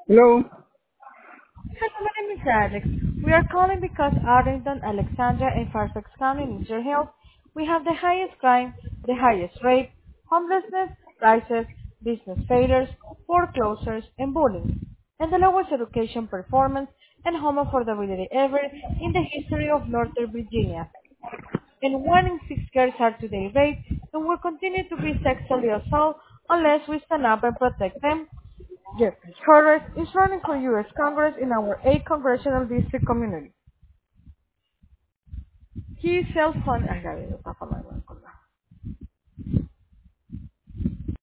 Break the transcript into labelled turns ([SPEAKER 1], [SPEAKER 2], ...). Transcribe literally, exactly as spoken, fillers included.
[SPEAKER 1] Hello.
[SPEAKER 2] Hello, my name is Alex. We are calling because Arlington, Alexandria, and Fairfax County needs your help. We have the highest crime, the highest rate, homelessness, crisis, business failures, foreclosures, and bullying, and the lowest education performance and home affordability ever in the history of Northern Virginia. And one in six girls are today raped and will continue to be sexually assaulted unless we stand up and protect them. Jeffrey Torres is running for U S. Congress in our eighth Congressional District community. He is self-funded.